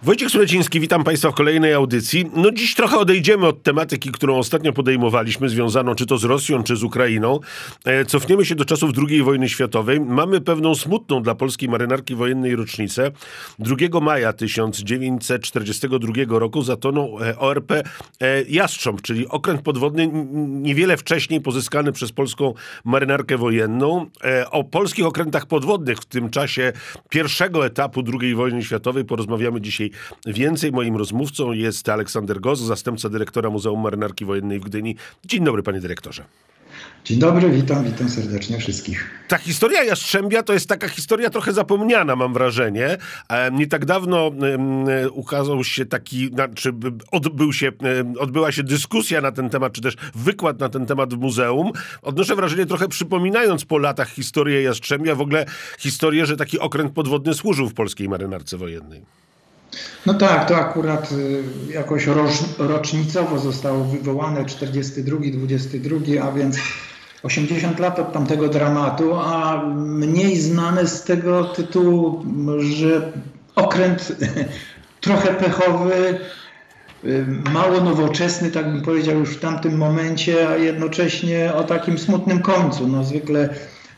Wojciech Sureciński, witam Państwa w kolejnej audycji. No dziś trochę odejdziemy od tematyki, którą ostatnio podejmowaliśmy, związaną czy to z Rosją, czy z Ukrainą. Cofniemy się do czasów II wojny światowej. Mamy pewną smutną dla polskiej marynarki wojennej rocznicę. 2 maja 1942 roku zatonął ORP Jastrząb, czyli okręt podwodny niewiele wcześniej pozyskany przez polską marynarkę wojenną. O polskich okrętach podwodnych w tym czasie pierwszego etapu II wojny światowej porozmawiamy dzisiaj więcej. Moim rozmówcą jest Aleksander Gosk, zastępca dyrektora Muzeum Marynarki Wojennej w Gdyni. Dzień dobry, panie dyrektorze. Dzień dobry, witam serdecznie wszystkich. Ta historia Jastrzębia to jest taka historia trochę zapomniana, mam wrażenie. Nie tak dawno ukazał się taki, odbyła się dyskusja na ten temat, czy też wykład na ten temat w muzeum. Odnoszę wrażenie, trochę przypominając po latach historię Jastrzębia, w ogóle historię, że taki okręt podwodny służył w polskiej marynarce wojennej. No tak, to akurat jakoś rocznicowo zostało wywołane 42, 22, a więc 80 lat od tamtego dramatu, a mniej znane z tego tytułu, że okręt trochę pechowy, mało nowoczesny, tak bym powiedział już w tamtym momencie, a jednocześnie o takim smutnym końcu. No zwykle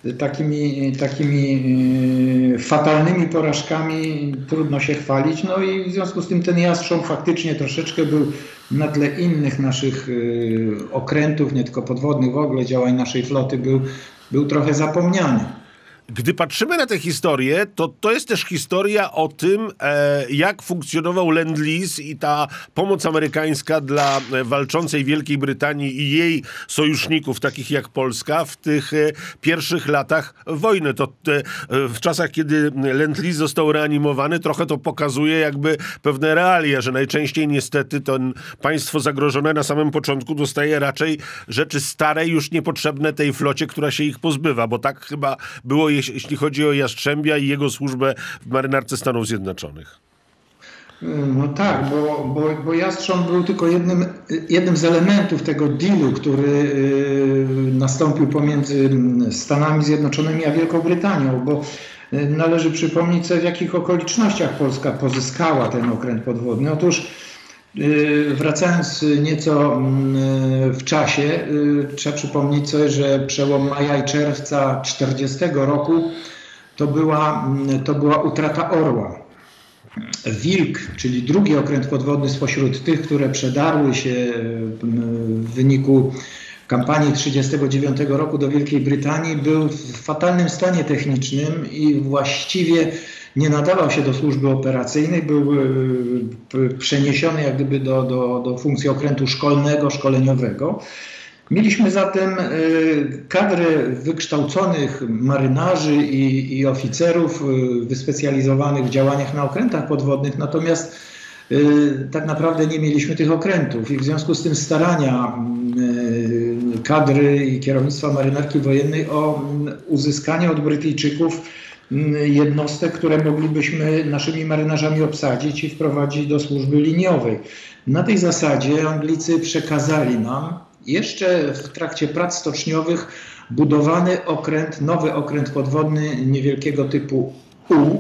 takimi fatalnymi porażkami trudno się chwalić. No i w związku z tym ten Jastrząb faktycznie troszeczkę był na tle innych naszych okrętów, nie tylko podwodnych, w ogóle działań naszej floty był trochę zapomniany. Gdy patrzymy na tę historię, to jest też historia o tym, jak funkcjonował Lend-Lease i ta pomoc amerykańska dla walczącej Wielkiej Brytanii i jej sojuszników, takich jak Polska, w tych pierwszych latach wojny. To w czasach, kiedy Lend-Lease został reanimowany, trochę to pokazuje jakby pewne realia, że najczęściej niestety to państwo zagrożone na samym początku dostaje raczej rzeczy stare, już niepotrzebne tej flocie, która się ich pozbywa, bo tak chyba było, jeśli chodzi o Jastrzębia i jego służbę w marynarce Stanów Zjednoczonych. No tak, bo Jastrząb był tylko jednym z elementów tego dealu, który nastąpił pomiędzy Stanami Zjednoczonymi a Wielką Brytanią, bo należy przypomnieć sobie, w jakich okolicznościach Polska pozyskała ten okręt podwodny. Otóż wracając nieco w czasie, trzeba przypomnieć sobie, że przełom maja i czerwca 1940 roku to była utrata Orła. Wilk, czyli drugi okręt podwodny spośród tych, które przedarły się w wyniku kampanii 1939 roku do Wielkiej Brytanii, był w fatalnym stanie technicznym i właściwie nie nadawał się do służby operacyjnej, był przeniesiony jak gdyby do funkcji okrętu szkolnego, szkoleniowego. Mieliśmy zatem kadrę wykształconych marynarzy i oficerów wyspecjalizowanych w działaniach na okrętach podwodnych, natomiast tak naprawdę nie mieliśmy tych okrętów i w związku z tym starania kadry i kierownictwa marynarki wojennej o uzyskanie od Brytyjczyków jednostek, które moglibyśmy naszymi marynarzami obsadzić i wprowadzić do służby liniowej. Na tej zasadzie Anglicy przekazali nam jeszcze w trakcie prac stoczniowych budowany nowy okręt podwodny niewielkiego typu U,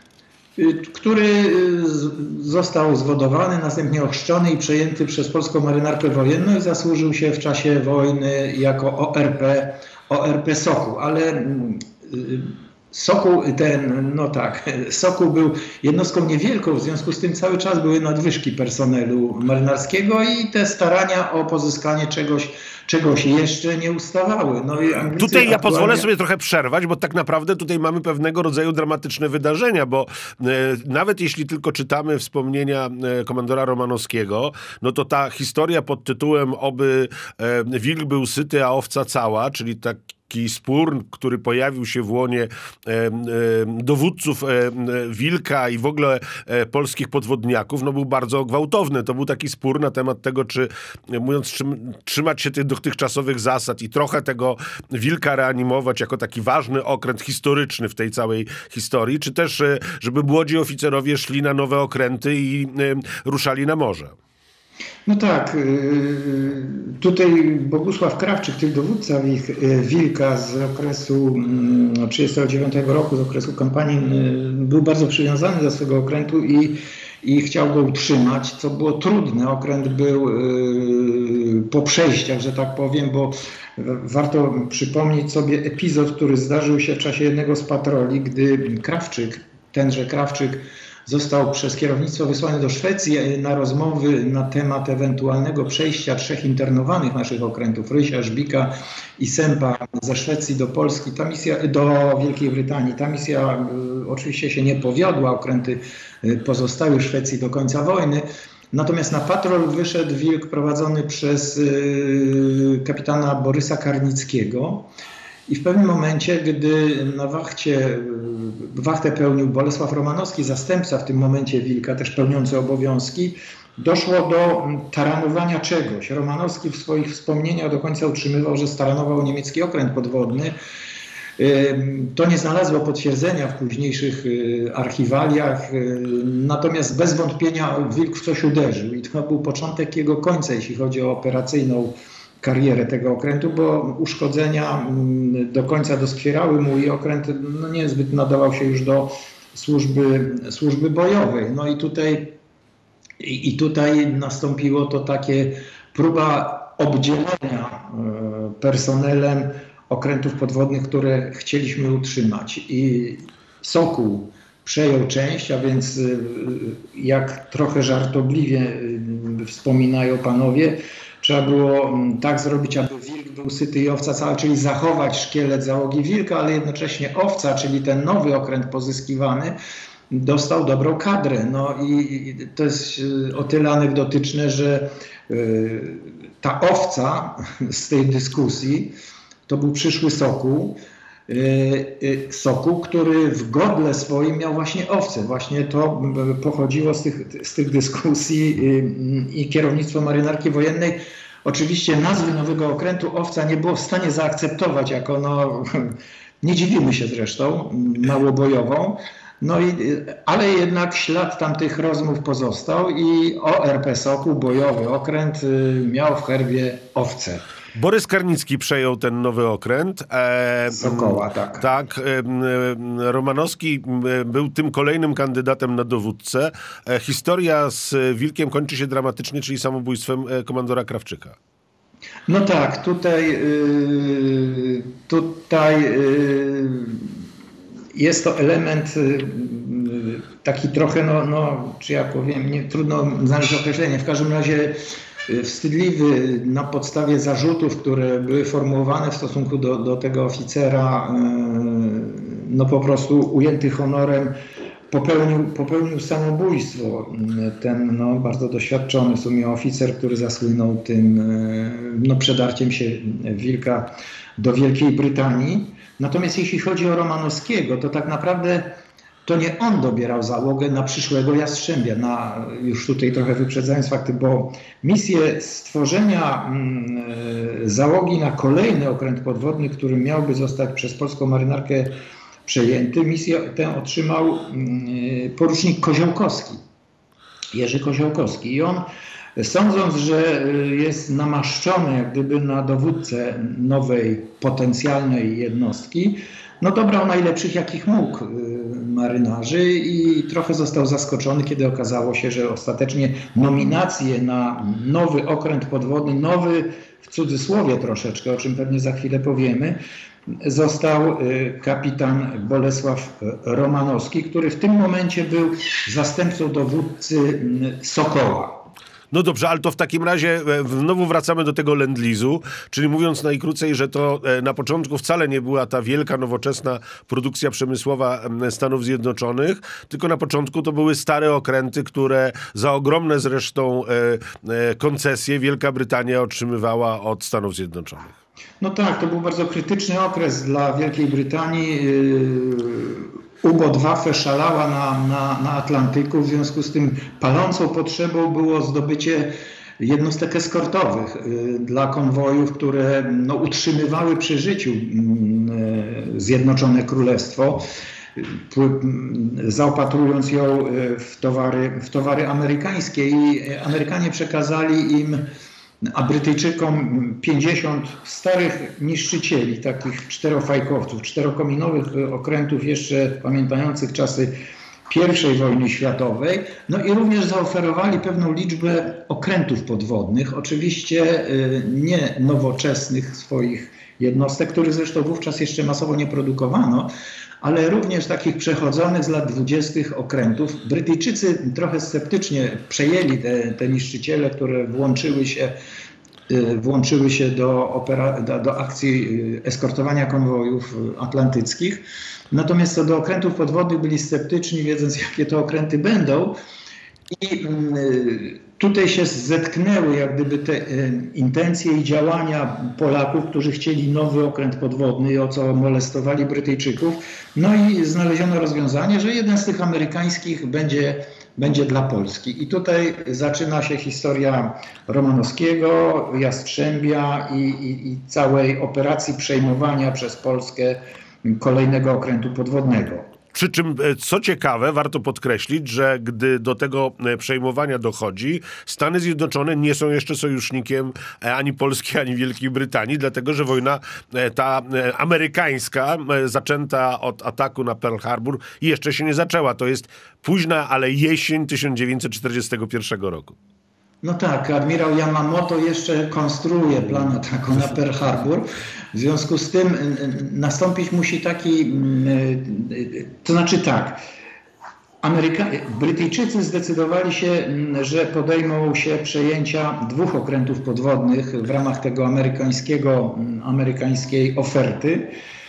który został zwodowany, następnie ochrzczony i przejęty przez polską marynarkę wojenną i zasłużył się w czasie wojny jako ORP Sokół, ale Sokół był jednostką niewielką, w związku z tym cały czas były nadwyżki personelu marynarskiego i te starania o pozyskanie czegoś jeszcze nie ustawały. No i tutaj ja pozwolę sobie trochę przerwać, bo tak naprawdę tutaj mamy pewnego rodzaju dramatyczne wydarzenia, bo nawet jeśli tylko czytamy wspomnienia komandora Romanowskiego, no to ta historia pod tytułem oby wilk był syty, a owca cała, czyli taki spór, który pojawił się w łonie dowódców Wilka i w ogóle polskich podwodniaków, no był bardzo gwałtowny. To był taki spór na temat tego, czy trzymać się tych dotychczasowych zasad i trochę tego Wilka reanimować jako taki ważny okręt historyczny w tej całej historii, czy też, żeby młodzi oficerowie szli na nowe okręty i ruszali na morze. No tak, tutaj Bogusław Krawczyk, tych dowódca Wilka z okresu 1939 roku, z okresu kampanii, był bardzo przywiązany do swego okrętu i i chciał go utrzymać, co było trudne. Okręt był po przejściach, że tak powiem, bo warto przypomnieć sobie epizod, który zdarzył się w czasie jednego z patroli, gdy tenże Krawczyk został przez kierownictwo wysłany do Szwecji na rozmowy na temat ewentualnego przejścia 3 internowanych naszych okrętów, Rysia, Żbika i Sępa ze Szwecji do Polski, do Wielkiej Brytanii. Ta misja oczywiście się nie powiodła, okręty pozostały w Szwecji do końca wojny. Natomiast na patrol wyszedł Wilk prowadzony przez kapitana Borysa Karnickiego. I w pewnym momencie, gdy na wachtę pełnił Bolesław Romanowski, zastępca w tym momencie Wilka, też pełniący obowiązki, doszło do taranowania czegoś. Romanowski w swoich wspomnieniach do końca utrzymywał, że staranował niemiecki okręt podwodny. To nie znalazło potwierdzenia w późniejszych archiwaliach, natomiast bez wątpienia Wilk w coś uderzył i to był początek jego końca, jeśli chodzi o operacyjną karierę tego okrętu, bo uszkodzenia do końca doskwierały mu i okręt niezbyt nadawał się już do służby bojowej. No i tutaj nastąpiło to takie próba obdzielenia personelem okrętów podwodnych, które chcieliśmy utrzymać. I Sokół przejął część, a więc jak trochę żartobliwie wspominają panowie, trzeba było tak zrobić, aby Wilk był syty i owca cała, czyli zachować szkielet załogi Wilka, ale jednocześnie owca, czyli ten nowy okręt pozyskiwany, dostał dobrą kadrę. No i to jest o tyle anegdotyczne, że ta owca z tej dyskusji to był przyszły Sokół, który w godle swoim miał właśnie owce. Właśnie to pochodziło z tych dyskusji i kierownictwo marynarki wojennej. Oczywiście nazwy nowego okrętu owca nie było w stanie zaakceptować jako, nie dziwimy się zresztą, małobojową. Ale jednak ślad tamtych rozmów pozostał i ORP Sokół, bojowy okręt, miał w herbie owce. Borys Karnicki przejął ten nowy okręt. Sokoła, tak. Tak. Romanowski był tym kolejnym kandydatem na dowódcę. Historia z Wilkiem kończy się dramatycznie, czyli samobójstwem komandora Krawczyka. No tak, tutaj jest to element taki trochę, czy ja powiem, trudno znaleźć określenie. W każdym razie wstydliwy na podstawie zarzutów, które były formułowane w stosunku do tego oficera, po prostu ujęty honorem, popełnił samobójstwo. Ten bardzo doświadczony w sumie oficer, który zasłynął tym przedarciem się Wilka do Wielkiej Brytanii. Natomiast jeśli chodzi o Romanowskiego, to tak naprawdę to nie on dobierał załogę na przyszłego Jastrzębia, już tutaj trochę wyprzedzając fakty, bo misję stworzenia załogi na kolejny okręt podwodny, który miałby zostać przez polską marynarkę przejęty, misję tę otrzymał porucznik Koziołkowski, Jerzy Koziołkowski. I on, sądząc, że jest namaszczony jak gdyby na dowódcę nowej potencjalnej jednostki, dobrał najlepszych jakich mógł marynarzy i trochę został zaskoczony, kiedy okazało się, że ostatecznie nominację na nowy okręt podwodny, nowy w cudzysłowie troszeczkę, o czym pewnie za chwilę powiemy, został kapitan Bolesław Romanowski, który w tym momencie był zastępcą dowódcy Sokoła. No dobrze, ale to w takim razie znowu wracamy do tego Lend-Lease'u, czyli mówiąc najkrócej, że to na początku wcale nie była ta wielka, nowoczesna produkcja przemysłowa Stanów Zjednoczonych, tylko na początku to były stare okręty, które za ogromne zresztą koncesje Wielka Brytania otrzymywała od Stanów Zjednoczonych. No tak, to był bardzo krytyczny okres dla Wielkiej Brytanii. U-Boot Waffe szalała na Atlantyku, w związku z tym palącą potrzebą było zdobycie jednostek eskortowych dla konwojów, które utrzymywały przy życiu Zjednoczone Królestwo, zaopatrując ją w towary amerykańskie. I Amerykanie przekazali im, a Brytyjczykom 50 starych niszczycieli, takich czterofajkowców, czterokominowych okrętów jeszcze pamiętających czasy I wojny światowej, no i również zaoferowali pewną liczbę okrętów podwodnych, oczywiście nie nowoczesnych swoich jednostek, których zresztą wówczas jeszcze masowo nie produkowano, ale również takich przechodzonych z lat 20. okrętów. Brytyjczycy trochę sceptycznie przejęli te niszczyciele, które włączyły się do akcji eskortowania konwojów atlantyckich. Natomiast co do okrętów podwodnych byli sceptyczni, wiedząc jakie to okręty będą. I tutaj się zetknęły jak gdyby te intencje i działania Polaków, którzy chcieli nowy okręt podwodny, o co molestowali Brytyjczyków. No i znaleziono rozwiązanie, że jeden z tych amerykańskich będzie dla Polski. I tutaj zaczyna się historia Romanowskiego, Jastrzębia i całej operacji przejmowania przez Polskę kolejnego okrętu podwodnego. Przy czym, co ciekawe, warto podkreślić, że gdy do tego przejmowania dochodzi, Stany Zjednoczone nie są jeszcze sojusznikiem ani Polski, ani Wielkiej Brytanii, dlatego że wojna ta amerykańska, zaczęta od ataku na Pearl Harbor, jeszcze się nie zaczęła. To jest późna, ale jesień 1941 roku. No tak, admirał Yamamoto jeszcze konstruuje plan ataku na Pearl Harbor. W związku z tym nastąpić musi taki, to znaczy tak, Brytyjczycy zdecydowali się, że podejmą się przejęcia 2 okrętów podwodnych w ramach tego amerykańskiej oferty.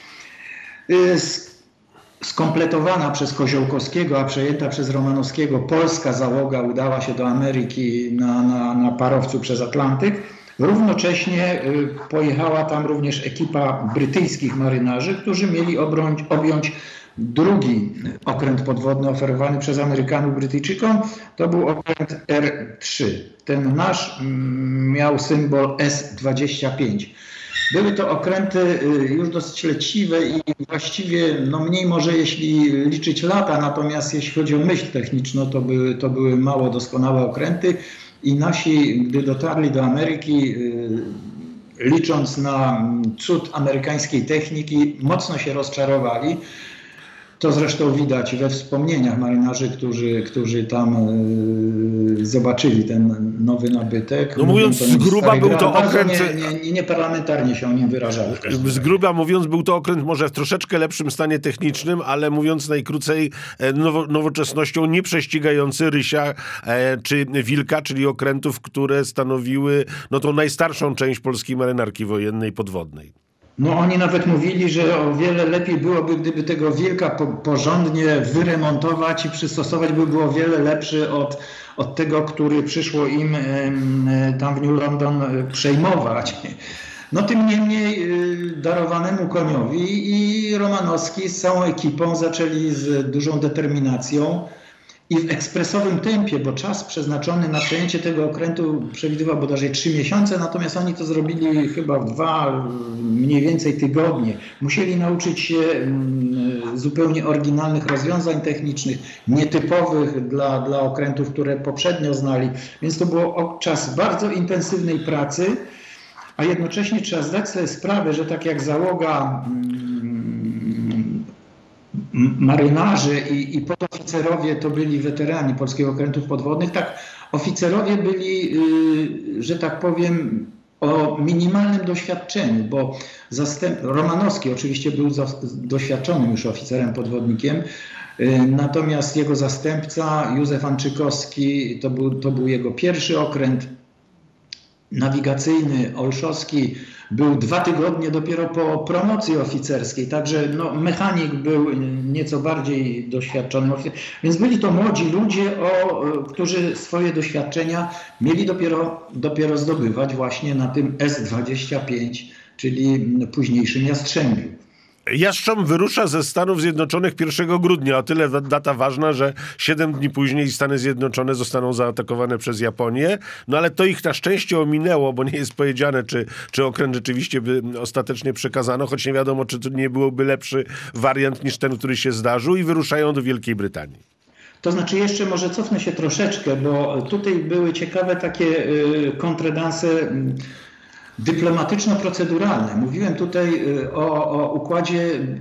Skompletowana przez Koziołkowskiego, a przejęta przez Romanowskiego polska załoga udała się do Ameryki na parowcu przez Atlantyk. Równocześnie pojechała tam również ekipa brytyjskich marynarzy, którzy mieli objąć drugi okręt podwodny oferowany przez Amerykanów Brytyjczykom. To był okręt R3. Ten nasz miał symbol S-25. Były to okręty już dosyć leciwe i właściwie mniej może jeśli liczyć lata, natomiast jeśli chodzi o myśl techniczną, to były mało doskonałe okręty i nasi, gdy dotarli do Ameryki, licząc na cud amerykańskiej techniki, mocno się rozczarowali. To zresztą widać we wspomnieniach marynarzy, którzy tam zobaczyli ten nowy nabytek. No mówiąc z gruba, był to okręt... Nieparlamentarnie się o nim wyrażali. Z gruba mówiąc, był to okręt może w troszeczkę lepszym stanie technicznym, ale mówiąc najkrócej, nowoczesnością nie prześcigający Rysia czy Wilka, czyli okrętów, które stanowiły tą najstarszą część polskiej marynarki wojennej podwodnej. No oni nawet mówili, że o wiele lepiej byłoby, gdyby tego Wilka porządnie wyremontować i przystosować, by było o wiele lepszy od tego, który przyszło im tam w New London przejmować. No tym niemniej darowanemu koniowi i Romanowski z całą ekipą zaczęli z dużą determinacją i w ekspresowym tempie, bo czas przeznaczony na przejęcie tego okrętu przewidywał bodajże 3 miesiące, natomiast oni to zrobili chyba w 2 mniej więcej tygodnie. Musieli nauczyć się zupełnie oryginalnych rozwiązań technicznych, nietypowych dla okrętów, które poprzednio znali. Więc to był czas bardzo intensywnej pracy, a jednocześnie trzeba zdać sobie sprawę, że tak jak załoga marynarzy i podoficerowie to byli weterani polskich okrętów podwodnych, tak oficerowie byli, że tak powiem, o minimalnym doświadczeniu, bo Romanowski oczywiście był doświadczonym już oficerem podwodnikiem, natomiast jego zastępca Józef Anczykowski to był jego pierwszy okręt nawigacyjny, Olszowski, był 2 tygodnie dopiero po promocji oficerskiej, także mechanik był nieco bardziej doświadczony. Więc byli to młodzi ludzie, którzy swoje doświadczenia mieli dopiero zdobywać właśnie na tym S-25, czyli późniejszym Jastrzębiu. Jastrząb wyrusza ze Stanów Zjednoczonych 1 grudnia. O tyle data ważna, że 7 dni później Stany Zjednoczone zostaną zaatakowane przez Japonię. No ale to ich na szczęście ominęło, bo nie jest powiedziane, czy okręt rzeczywiście by ostatecznie przekazano, choć nie wiadomo, czy to nie byłoby lepszy wariant niż ten, który się zdarzył, i wyruszają do Wielkiej Brytanii. To znaczy jeszcze może cofnę się troszeczkę, bo tutaj były ciekawe takie kontredanse dyplomatyczno-proceduralne. Mówiłem tutaj o układzie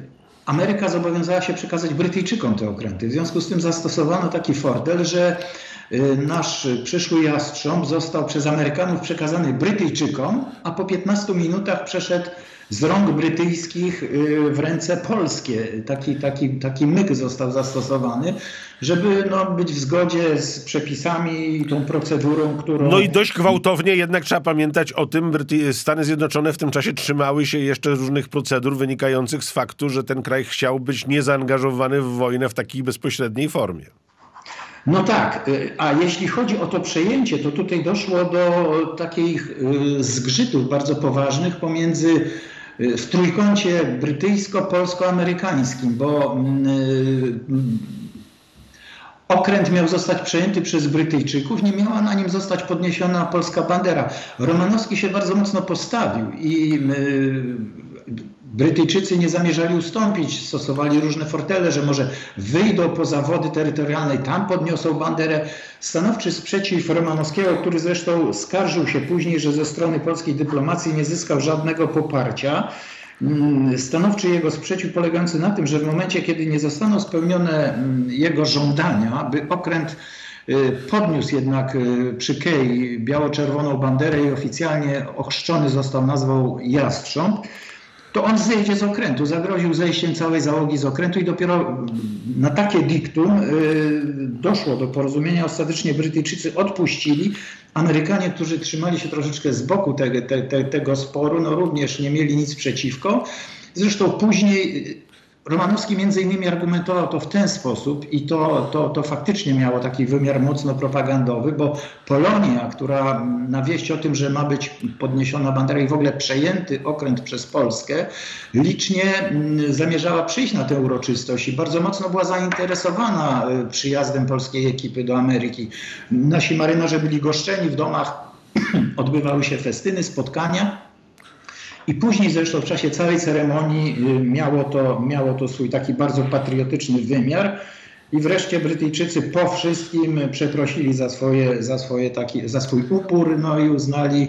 Ameryka zobowiązała się przekazać Brytyjczykom te okręty. W związku z tym zastosowano taki fordel, że nasz przyszły Jastrząb został przez Amerykanów przekazany Brytyjczykom, a po 15 minutach przeszedł z rąk brytyjskich w ręce polskie. Taki myk został zastosowany, żeby być w zgodzie z przepisami i tą procedurą, którą... No i dość gwałtownie jednak trzeba pamiętać o tym, Stany Zjednoczone w tym czasie trzymały się jeszcze różnych procedur wynikających z faktu, że ten kraj chciał być niezaangażowany w wojnę w takiej bezpośredniej formie. No tak, a jeśli chodzi o to przejęcie, to tutaj doszło do takich zgrzytów bardzo poważnych pomiędzy w trójkącie brytyjsko-polsko-amerykańskim, bo okręt miał zostać przejęty przez Brytyjczyków, nie miała na nim zostać podniesiona polska bandera. Romanowski się bardzo mocno postawił i Brytyjczycy nie zamierzali ustąpić, stosowali różne fortele, że może wyjdą poza wody terytorialne i tam podniosą banderę. Stanowczy sprzeciw Romanowskiego, który zresztą skarżył się później, że ze strony polskiej dyplomacji nie zyskał żadnego poparcia. Stanowczy jego sprzeciw polegający na tym, że w momencie, kiedy nie zostaną spełnione jego żądania, by okręt podniósł jednak przy Kei biało-czerwoną banderę i oficjalnie ochrzczony został nazwą Jastrząb, to on zejdzie z okrętu, zagroził zejściem całej załogi z okrętu i dopiero na takie diktum doszło do porozumienia. Ostatecznie Brytyjczycy odpuścili. Amerykanie, którzy trzymali się troszeczkę z boku tego sporu, również nie mieli nic przeciwko. Zresztą później Romanowski między innymi argumentował to w ten sposób i to faktycznie miało taki wymiar mocno propagandowy, bo Polonia, która na wieść o tym, że ma być podniesiona bandera i w ogóle przejęty okręt przez Polskę, licznie zamierzała przyjść na tę uroczystość i bardzo mocno była zainteresowana przyjazdem polskiej ekipy do Ameryki. Nasi marynarze byli goszczeni w domach, odbywały się festyny, spotkania. I później zresztą w czasie całej ceremonii miało to swój taki bardzo patriotyczny wymiar. I wreszcie Brytyjczycy po wszystkim przeprosili za swój upór, no i uznali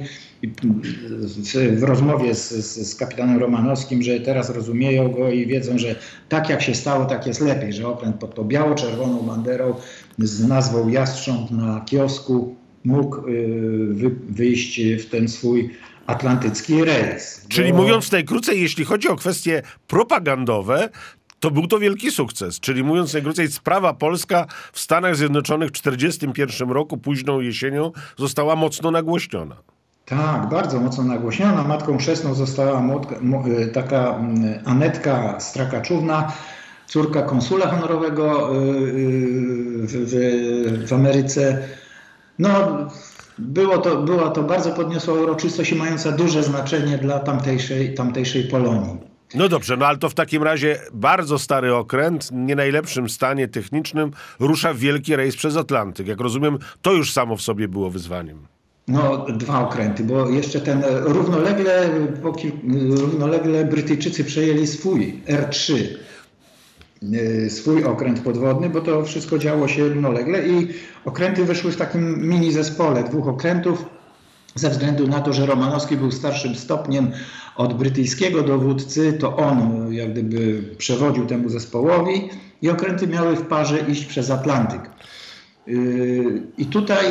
w rozmowie z kapitanem Romanowskim, że teraz rozumieją go i wiedzą, że tak jak się stało, tak jest lepiej, że okręt pod tą biało-czerwoną banderą z nazwą Jastrząb na kiosku mógł wyjść w ten swój atlantycki rejs. Czyli mówiąc najkrócej, jeśli chodzi o kwestie propagandowe, to był to wielki sukces. Czyli mówiąc najkrócej, sprawa polska w Stanach Zjednoczonych w 1941 roku, późną jesienią, została mocno nagłośniona. Tak, bardzo mocno nagłośniona. Matką chrzestną została taka Anetka Strakaczówna, córka konsula honorowego w Ameryce. No, była to bardzo podniosła uroczystość i mająca duże znaczenie dla tamtejszej Polonii. No dobrze, ale to w takim razie bardzo stary okręt, nie najlepszym stanie technicznym, rusza w wielki rejs przez Atlantyk. Jak rozumiem, to już samo w sobie było wyzwaniem. No, 2 okręty, bo jeszcze ten równolegle Brytyjczycy przejęli swój R3. Swój okręt podwodny, bo to wszystko działo się równolegle i okręty wyszły w takim mini zespole 2 okrętów ze względu na to, że Romanowski był starszym stopniem od brytyjskiego dowódcy, to on jak gdyby przewodził temu zespołowi i okręty miały w parze iść przez Atlantyk. I tutaj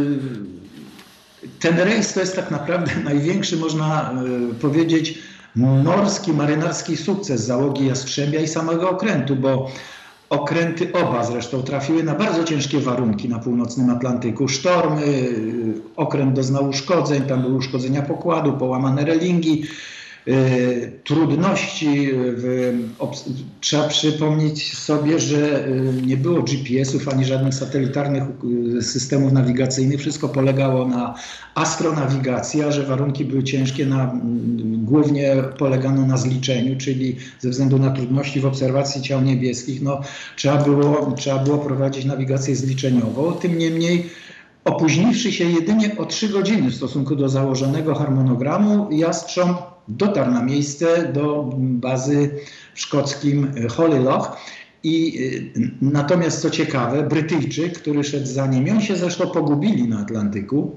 ten rejs to jest tak naprawdę największy, można powiedzieć, morski, marynarski sukces załogi Jastrzębia i samego okrętu, bo okręty oba zresztą trafiły na bardzo ciężkie warunki na północnym Atlantyku. Sztormy, okręt doznał uszkodzeń, tam były uszkodzenia pokładu, połamane relingi, trudności. Trzeba przypomnieć sobie, że nie było GPS-ów ani żadnych satelitarnych systemów nawigacyjnych. Wszystko polegało na astronawigacji, a że warunki były ciężkie, głównie polegano na zliczeniu, czyli ze względu na trudności w obserwacji ciał niebieskich, trzeba było prowadzić nawigację zliczeniową. Tym niemniej opóźniwszy się jedynie o 3 godziny w stosunku do założonego harmonogramu, Jastrząb dotarł na miejsce do bazy w szkockim Holyloch. Natomiast co ciekawe, Brytyjczyk, który szedł za nim, oni się zresztą pogubili na Atlantyku.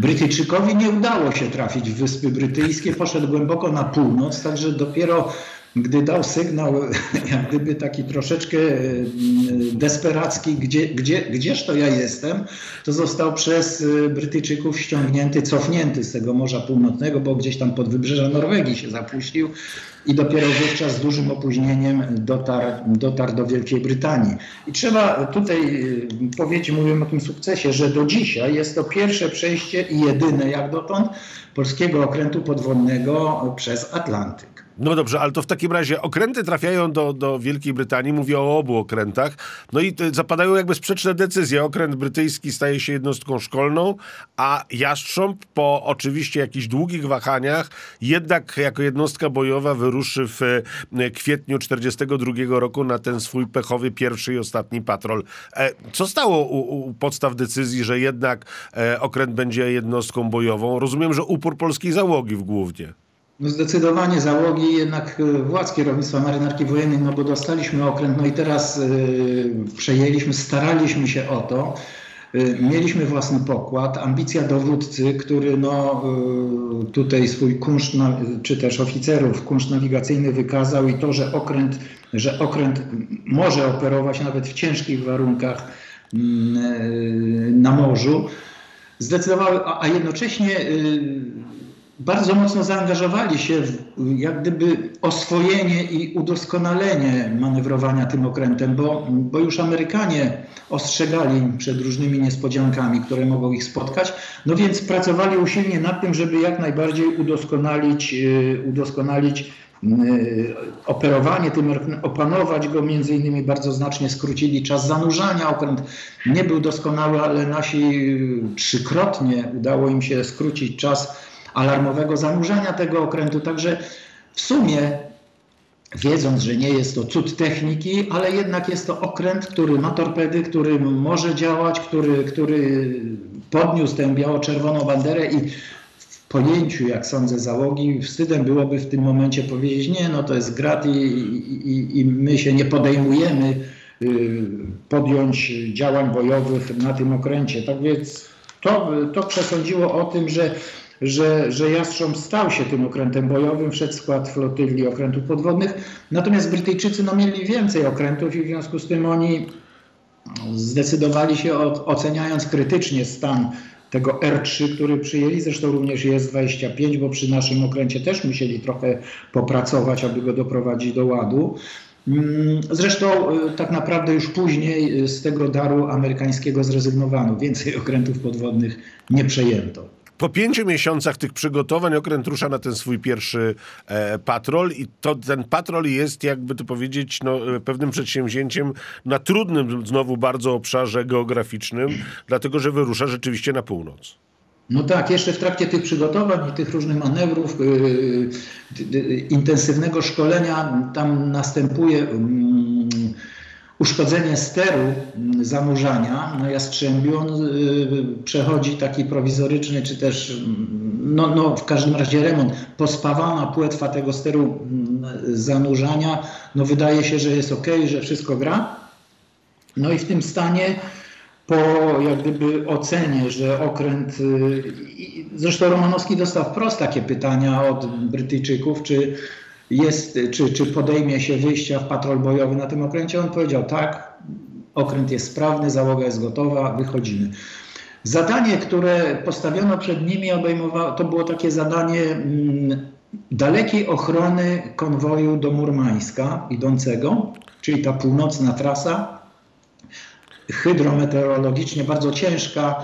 Brytyjczykowi nie udało się trafić w Wyspy Brytyjskie, poszedł głęboko na północ, także dopiero gdy dał sygnał, jak gdyby taki troszeczkę desperacki, gdzież to ja jestem, to został przez Brytyjczyków cofnięty z tego Morza Północnego, bo gdzieś tam pod wybrzeża Norwegii się zapuścił i dopiero wówczas z dużym opóźnieniem dotarł do Wielkiej Brytanii. I trzeba tutaj powiedzieć, mówimy o tym sukcesie, że do dzisiaj jest to pierwsze przejście i jedyne jak dotąd polskiego okrętu podwodnego przez Atlantyk. No dobrze, ale to w takim razie okręty trafiają do Wielkiej Brytanii, mówię o obu okrętach, no i zapadają jakby sprzeczne decyzje. Okręt brytyjski staje się jednostką szkolną, a Jastrząb po oczywiście jakichś długich wahaniach jednak jako jednostka bojowa wyruszy w kwietniu 1942 roku na ten swój pechowy pierwszy i ostatni patrol. Co stało u podstaw decyzji, że jednak okręt będzie jednostką bojową? Rozumiem, że upór polskiej załogi głównie. No zdecydowanie załogi, jednak władz kierownictwa Marynarki Wojennej, no bo dostaliśmy okręt, no i teraz przejęliśmy, staraliśmy się o to. Mieliśmy własny pokład, ambicja dowódcy, który no, tutaj swój kunszt, czy też oficerów kunszt nawigacyjny wykazał i to, że okręt może operować nawet w ciężkich warunkach na morzu, zdecydowały, a jednocześnie bardzo mocno zaangażowali się w jak gdyby oswojenie i udoskonalenie manewrowania tym okrętem, bo już Amerykanie ostrzegali przed różnymi niespodziankami, które mogą ich spotkać, no więc pracowali usilnie nad tym, żeby jak najbardziej udoskonalić operowanie tym, opanować go, między innymi bardzo znacznie skrócili czas zanurzania. Okręt nie był doskonały, ale nasi trzykrotnie udało im się skrócić czas alarmowego zanurzania tego okrętu. Także w sumie, wiedząc, że nie jest to cud techniki, ale jednak jest to okręt, który ma torpedy, który może działać, który podniósł tę biało-czerwoną banderę i w pojęciu, jak sądzę, załogi, wstydem byłoby w tym momencie powiedzieć, nie, no to jest grat i my się nie podejmujemy podjąć działań bojowych na tym okręcie. Tak więc to przesądziło o tym, że Jastrząb stał się tym okrętem bojowym, wszedł w skład flotyli okrętów podwodnych. Natomiast Brytyjczycy mieli więcej okrętów i w związku z tym oni zdecydowali się, oceniając krytycznie stan tego R3, który przyjęli, zresztą również JS-25, bo przy naszym okręcie też musieli trochę popracować, aby go doprowadzić do ładu. Zresztą tak naprawdę już później z tego daru amerykańskiego zrezygnowano. Więcej okrętów podwodnych nie przejęto. Po 5 miesiącach tych przygotowań okręt rusza na ten swój pierwszy patrol i ten patrol jest, jakby to powiedzieć, no, pewnym przedsięwzięciem na trudnym znowu bardzo obszarze geograficznym, dlatego że wyrusza rzeczywiście na północ. No tak, jeszcze w trakcie tych przygotowań i tych różnych manewrów, intensywnego szkolenia, tam następuje uszkodzenie steru zanurzania na Jastrzębiu. On przechodzi taki prowizoryczny, czy też w każdym razie remont. Pospawana płetwa tego steru zanurzania, no wydaje się, że jest ok, że wszystko gra. No i w tym stanie po jak gdyby ocenie, że okręt, zresztą Romanowski dostał wprost takie pytania od Brytyjczyków, czy podejmie się wyjścia w patrol bojowy na tym okręcie. On powiedział tak, okręt jest sprawny, załoga jest gotowa, wychodzimy. Zadanie, które postawiono przed nimi, to było takie zadanie dalekiej ochrony konwoju do Murmańska idącego, czyli ta północna trasa, hydrometeorologicznie bardzo ciężka,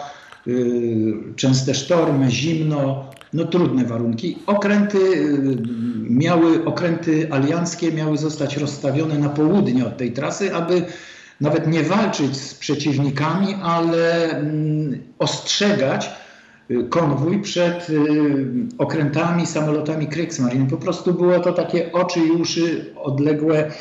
częste sztormy, zimno, no trudne warunki. Okręty alianckie miały zostać rozstawione na południe od tej trasy, aby nawet nie walczyć z przeciwnikami, ale ostrzegać konwój przed okrętami, samolotami Kriegsmarine. Po prostu było to takie oczy i uszy odległe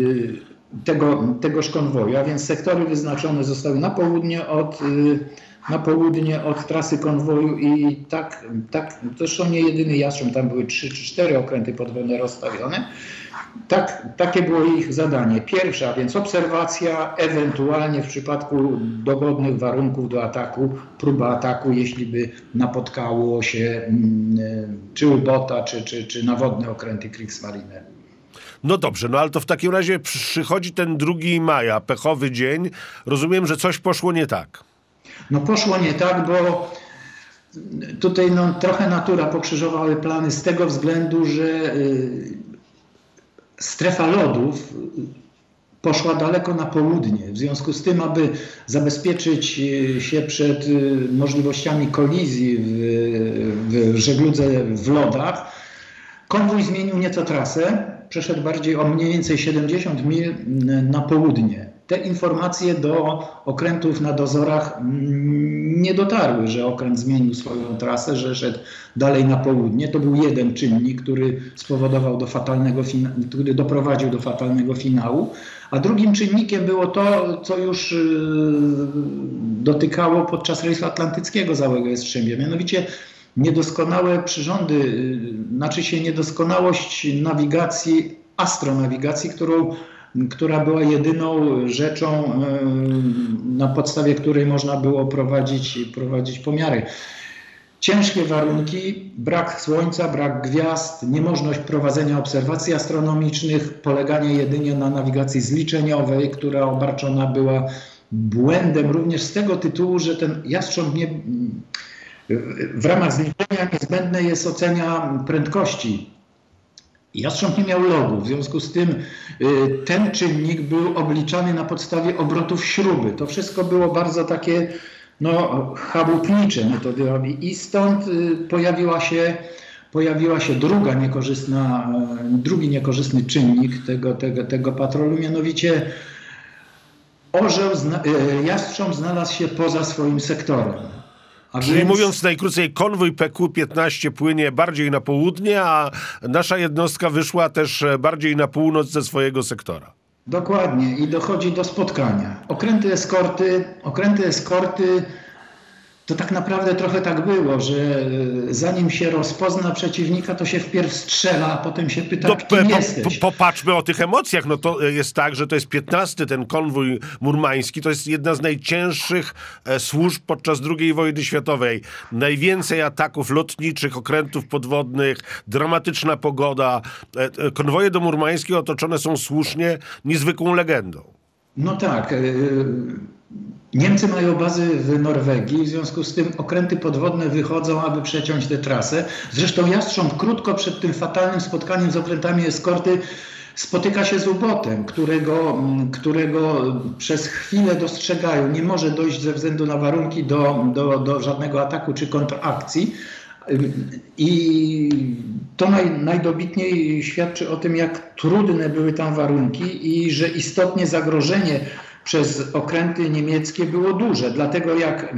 tegoż konwoju, a więc sektory wyznaczone zostały na południe od trasy konwoju i tak zresztą nie jedyny Jastrząb, tam były 3 czy 4 okręty podwodne rozstawione. Takie było ich zadanie. Pierwsza, więc obserwacja, ewentualnie w przypadku dogodnych warunków do ataku, próba ataku, jeśli by napotkało się czy U-BOT-a, czy nawodne okręty Kriegsmarine. No dobrze, no ale to w takim razie przychodzi ten 2 maja, pechowy dzień. Rozumiem, że coś poszło nie tak. No poszło nie tak, bo tutaj no, trochę natura pokrzyżowała plany z tego względu, że strefa lodów poszła daleko na południe. W związku z tym, aby zabezpieczyć się przed możliwościami kolizji w żegludze w lodach, konwój zmienił nieco trasę, przeszedł bardziej o mniej więcej 70 mil na południe. Te informacje do okrętów na dozorach nie dotarły, że okręt zmienił swoją trasę, że szedł dalej na południe. To był jeden czynnik, który spowodował który doprowadził do fatalnego finału. A drugim czynnikiem było to, co już dotykało podczas rejsu atlantyckiego załogę Jastrzębia. Mianowicie niedoskonałe przyrządy, niedoskonałość nawigacji, astronawigacji, która była jedyną rzeczą, na podstawie której można było prowadzić pomiary. Ciężkie warunki, brak słońca, brak gwiazd, niemożność prowadzenia obserwacji astronomicznych, poleganie jedynie na nawigacji zliczeniowej, która obarczona była błędem również z tego tytułu, że ten jastrząb w ramach zliczenia niezbędne jest ocena prędkości. Jastrząb nie miał logu, w związku z tym ten czynnik był obliczany na podstawie obrotów śruby. To wszystko było bardzo takie chałupnicze metodami i stąd pojawiła się drugi niekorzystny czynnik tego patrolu, mianowicie jastrząb znalazł się poza swoim sektorem. Czyli mówiąc najkrócej, konwój PQ-15 płynie bardziej na południe, a nasza jednostka wyszła też bardziej na północ ze swojego sektora. Dokładnie i dochodzi do spotkania. Okręty eskorty, to tak naprawdę trochę tak było, że zanim się rozpozna przeciwnika, to się wpierw strzela, a potem się pyta, kim jesteś. Popatrzmy o tych emocjach. No to jest tak, że to jest 15. ten konwój murmański. To jest jedna z najcięższych służb podczas II wojny światowej. Najwięcej ataków lotniczych, okrętów podwodnych, dramatyczna pogoda. Konwoje do Murmańskiego otoczone są słusznie niezwykłą legendą. No tak. Niemcy mają bazy w Norwegii, w związku z tym okręty podwodne wychodzą, aby przeciąć tę trasę. Zresztą Jastrząb krótko przed tym fatalnym spotkaniem z okrętami eskorty spotyka się z U-botem, którego przez chwilę dostrzegają. Nie może dojść ze względu na warunki do żadnego ataku czy kontrakcji. I to najdobitniej świadczy o tym, jak trudne były tam warunki i że istotnie zagrożenie przez okręty niemieckie było duże. Dlatego jak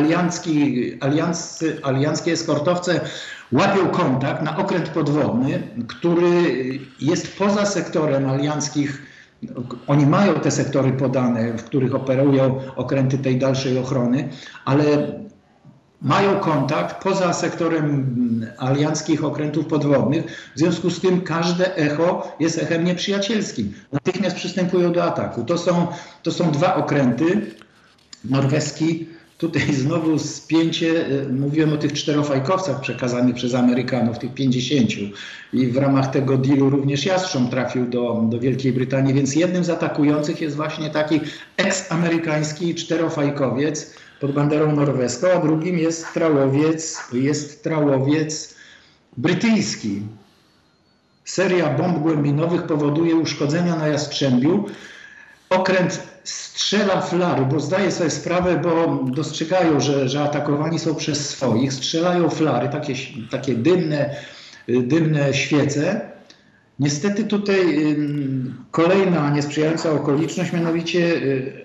alianckie eskortowce łapią kontakt na okręt podwodny, który jest poza sektorem alianckich, oni mają te sektory podane, w których operują okręty tej dalszej ochrony, ale mają kontakt poza sektorem alianckich okrętów podwodnych, w związku z tym każde echo jest echem nieprzyjacielskim. Natychmiast przystępują do ataku. To są dwa okręty, norweski, tutaj znowu spięcie, mówiłem o tych 4 fajkowcach przekazanych przez Amerykanów, tych 50 i w ramach tego dealu również Jastrząb trafił do Wielkiej Brytanii, więc jednym z atakujących jest właśnie taki eks-amerykański 4-fajkowiec, pod banderą norweską, a drugim jest trałowiec brytyjski. Seria bomb głębinowych powoduje uszkodzenia na Jastrzębiu. Okręt strzela flary, bo zdaje sobie sprawę, bo dostrzegają, że atakowani są przez swoich. Strzelają flary, takie dymne świece. Niestety tutaj kolejna niesprzyjająca okoliczność, mianowicie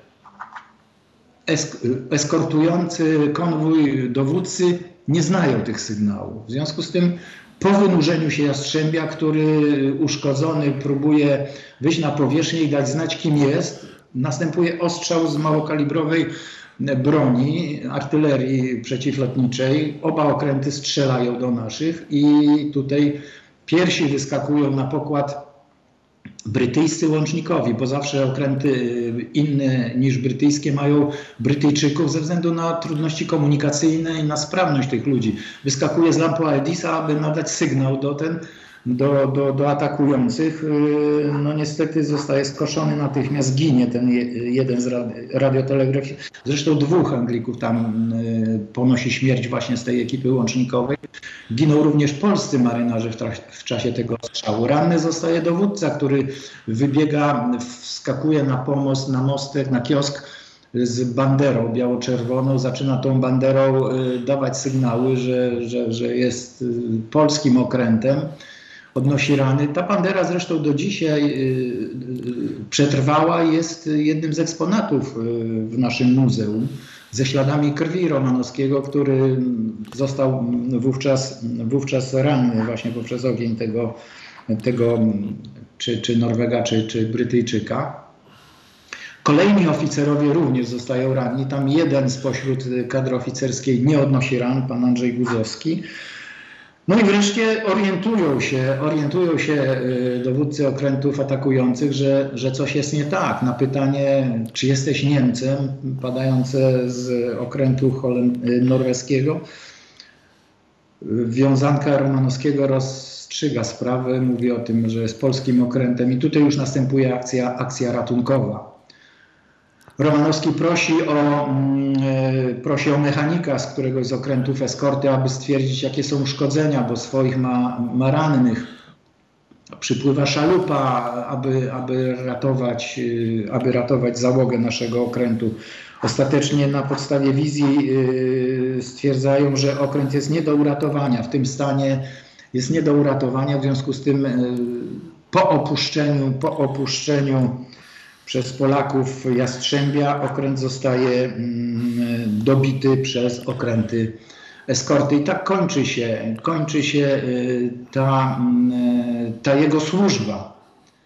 eskortujący konwój dowódcy nie znają tych sygnałów. W związku z tym po wynurzeniu się Jastrzębia, który uszkodzony próbuje wyjść na powierzchnię i dać znać, kim jest, następuje ostrzał z małokalibrowej broni, artylerii przeciwlotniczej. Oba okręty strzelają do naszych i tutaj pierwsi wyskakują na pokład brytyjscy łącznikowi, bo zawsze okręty inne niż brytyjskie mają Brytyjczyków ze względu na trudności komunikacyjne i na sprawność tych ludzi. Wyskakuje z lampą Edisa, aby nadać sygnał do atakujących. No niestety zostaje skoszony, natychmiast ginie ten jeden z radiotelegrafistów. Zresztą 2 Anglików tam ponosi śmierć właśnie z tej ekipy łącznikowej. Giną również polscy marynarze w czasie tego strzału. Ranny zostaje dowódca, który wybiega, wskakuje na pomost, na mostek, na kiosk z banderą biało-czerwoną. Zaczyna tą banderą dawać sygnały, że jest polskim okrętem. Odnosi rany. Ta bandera zresztą do dzisiaj przetrwała i jest jednym z eksponatów w naszym muzeum ze śladami krwi Romanowskiego, który został wówczas ranny właśnie poprzez ogień tego czy Norwega, czy Brytyjczyka. Kolejni oficerowie również zostają ranni. Tam jeden spośród kadry oficerskiej nie odnosi ran, pan Andrzej Guzowski. No i wreszcie orientują się dowódcy okrętów atakujących, że coś jest nie tak. Na pytanie, czy jesteś Niemcem, padające z okrętu norweskiego, wiązanka Romanowskiego rozstrzyga sprawę, mówi o tym, że jest polskim okrętem i tutaj już następuje akcja ratunkowa. Romanowski prosi o mechanika z któregoś z okrętów eskorty, aby stwierdzić, jakie są uszkodzenia, bo swoich ma rannych. Przypływa szalupa, aby ratować załogę naszego okrętu. Ostatecznie na podstawie wizji stwierdzają, że okręt jest nie do uratowania. W tym stanie jest nie do uratowania, w związku z tym po opuszczeniu przez Polaków Jastrzębia okręt zostaje dobity przez okręty eskorty. I tak kończy się ta jego służba.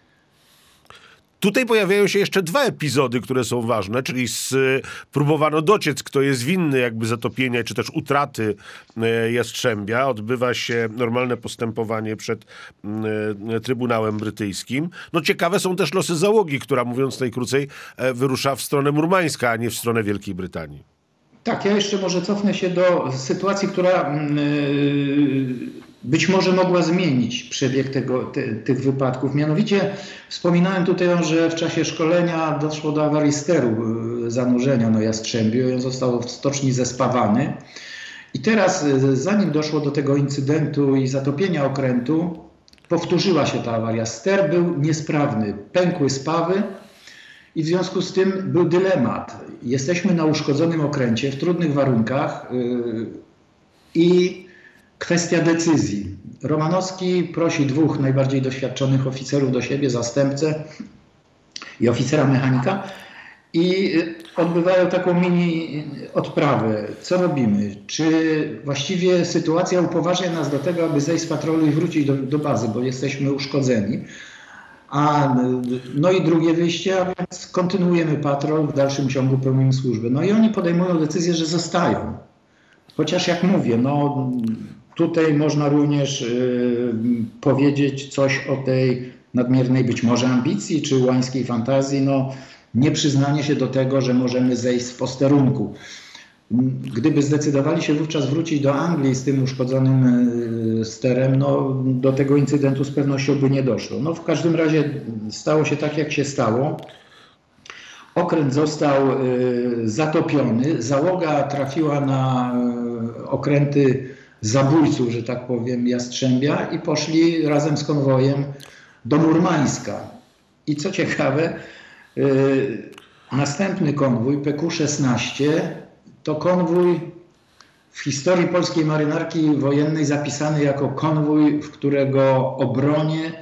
Tutaj pojawiają się jeszcze 2 epizody, które są ważne, czyli próbowano dociec, kto jest winny jakby zatopienia czy też utraty Jastrzębia. Odbywa się normalne postępowanie przed Trybunałem Brytyjskim. No ciekawe są też losy załogi, która, mówiąc najkrócej, wyrusza w stronę Murmańska, a nie w stronę Wielkiej Brytanii. Tak, ja jeszcze może cofnę się do sytuacji, która być może mogła zmienić przebieg tych wypadków. Mianowicie wspominałem tutaj, że w czasie szkolenia doszło do awarii steru zanurzenia na Jastrzębiu i on został w stoczni zespawany. I teraz, zanim doszło do tego incydentu i zatopienia okrętu, powtórzyła się ta awaria. Ster był niesprawny, pękły spawy i w związku z tym był dylemat. Jesteśmy na uszkodzonym okręcie w trudnych warunkach i kwestia decyzji. Romanowski prosi 2 najbardziej doświadczonych oficerów do siebie, zastępcę i oficera mechanika i odbywają taką mini odprawę. Co robimy? Czy właściwie sytuacja upoważnia nas do tego, aby zejść z patrolu i wrócić do bazy, bo jesteśmy uszkodzeni? No i drugie wyjście, a więc kontynuujemy patrol, w dalszym ciągu pełnimy służbę. No i oni podejmują decyzję, że zostają. Chociaż jak mówię, no tutaj można również powiedzieć coś o tej nadmiernej być może ambicji czy łańskiej fantazji, no nieprzyznanie się do tego, że możemy zejść z posterunku. Gdyby zdecydowali się wówczas wrócić do Anglii z tym uszkodzonym sterem, no do tego incydentu z pewnością by nie doszło. No w każdym razie stało się tak, jak się stało. Okręt został zatopiony, załoga trafiła na okręty zabójców, że tak powiem, Jastrzębia i poszli razem z konwojem do Murmańska. I co ciekawe, następny konwój, PQ-16, to konwój w historii polskiej marynarki wojennej zapisany jako konwój, w którego obronie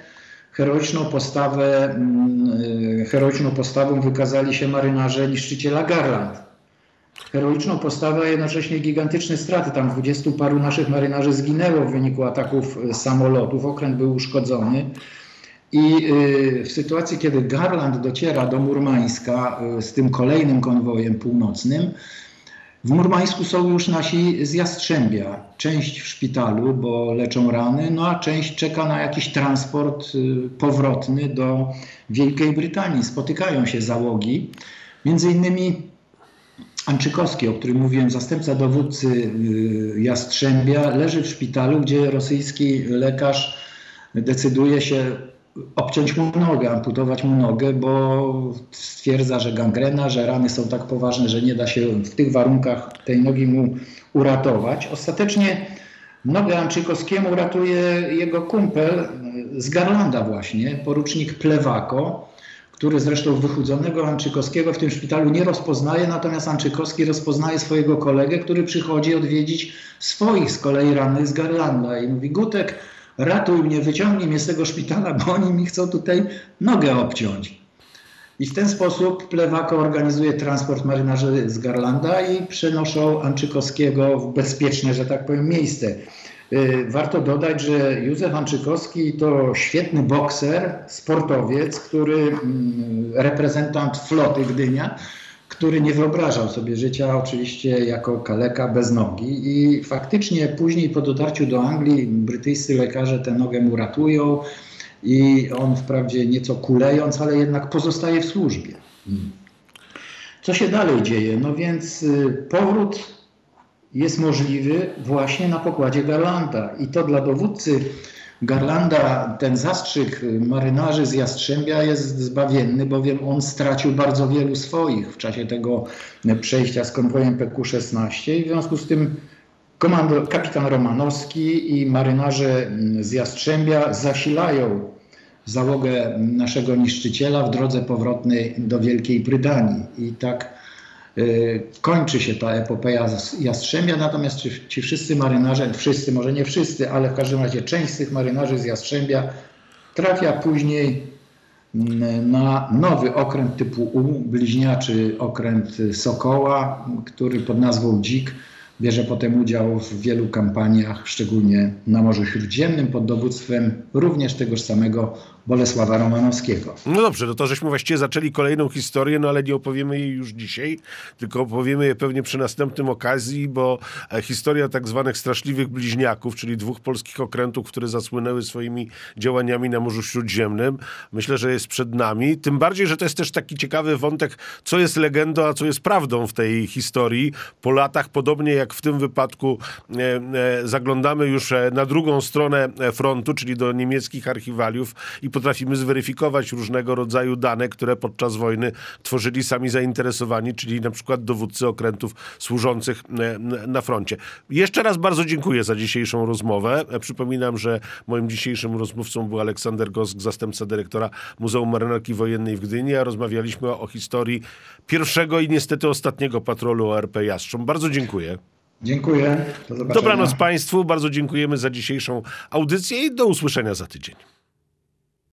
heroiczną postawą wykazali się marynarze niszczyciela Garland. Heroiczną postawę, a jednocześnie gigantyczne straty. Tam 20 paru naszych marynarzy zginęło w wyniku ataków samolotów. Okręt był uszkodzony. I w sytuacji, kiedy Garland dociera do Murmańska z tym kolejnym konwojem północnym, w Murmańsku są już nasi z Jastrzębia. Część w szpitalu, bo leczą rany, no a część czeka na jakiś transport powrotny do Wielkiej Brytanii. Spotykają się załogi. Między innymi Anczykowski, o którym mówiłem, zastępca dowódcy Jastrzębia, leży w szpitalu, gdzie rosyjski lekarz decyduje się obciąć mu nogę, amputować mu nogę, bo stwierdza, że gangrena, że rany są tak poważne, że nie da się w tych warunkach tej nogi mu uratować. Ostatecznie nogę Anczykowskiemu ratuje jego kumpel z Garlanda właśnie, porucznik Plewako, który zresztą wychudzonego Anczykowskiego w tym szpitalu nie rozpoznaje, natomiast Anczykowski rozpoznaje swojego kolegę, który przychodzi odwiedzić swoich z kolei rannych z Garlanda i mówi: Gutek, ratuj mnie, wyciągnij mnie z tego szpitala, bo oni mi chcą tutaj nogę obciąć. I w ten sposób Plewako organizuje transport marynarzy z Garlanda i przenoszą Anczykowskiego w bezpieczne, że tak powiem, miejsce. Warto dodać, że Józef Anczykowski to świetny bokser, sportowiec, reprezentant floty Gdynia, który nie wyobrażał sobie życia oczywiście jako kaleka bez nogi i faktycznie później po dotarciu do Anglii brytyjscy lekarze tę nogę mu ratują i on wprawdzie nieco kulejąc, ale jednak pozostaje w służbie. Co się dalej dzieje? No więc powrót jest możliwy właśnie na pokładzie Garlanda i to dla dowódcy Garlanda ten zastrzyk marynarzy z Jastrzębia jest zbawienny, bowiem on stracił bardzo wielu swoich w czasie tego przejścia z konwojem PQ-16 i w związku z tym kapitan Romanowski i marynarze z Jastrzębia zasilają załogę naszego niszczyciela w drodze powrotnej do Wielkiej Brydanii. I tak kończy się ta epopeja z Jastrzębia, natomiast ci wszyscy marynarze, wszyscy, może nie wszyscy, ale w każdym razie część z tych marynarzy z Jastrzębia trafia później na nowy okręt typu U, bliźniaczy okręt Sokoła, który pod nazwą Dzik bierze potem udział w wielu kampaniach, szczególnie na Morzu Śródziemnym, pod dowództwem również tegoż samego Bolesława Romanowskiego. No dobrze, no to żeśmy właściwie zaczęli kolejną historię, no ale nie opowiemy jej już dzisiaj, tylko opowiemy je pewnie przy następnym okazji, bo historia tak zwanych straszliwych bliźniaków, czyli dwóch polskich okrętów, które zasłynęły swoimi działaniami na Morzu Śródziemnym, myślę, że jest przed nami. Tym bardziej, że to jest też taki ciekawy wątek, co jest legendą, a co jest prawdą w tej historii. Po latach, podobnie jak w tym wypadku, zaglądamy już na drugą stronę frontu, czyli do niemieckich archiwaliów i potrafimy zweryfikować różnego rodzaju dane, które podczas wojny tworzyli sami zainteresowani, czyli na przykład dowódcy okrętów służących na froncie. Jeszcze raz bardzo dziękuję za dzisiejszą rozmowę. Przypominam, że moim dzisiejszym rozmówcą był Aleksander Gosk, zastępca dyrektora Muzeum Marynarki Wojennej w Gdyni, a rozmawialiśmy o historii pierwszego i niestety ostatniego patrolu ORP Jastrząb. Bardzo dziękuję. Dziękuję. Do zobaczenia. Dobranoc Państwu. Bardzo dziękujemy za dzisiejszą audycję i do usłyszenia za tydzień.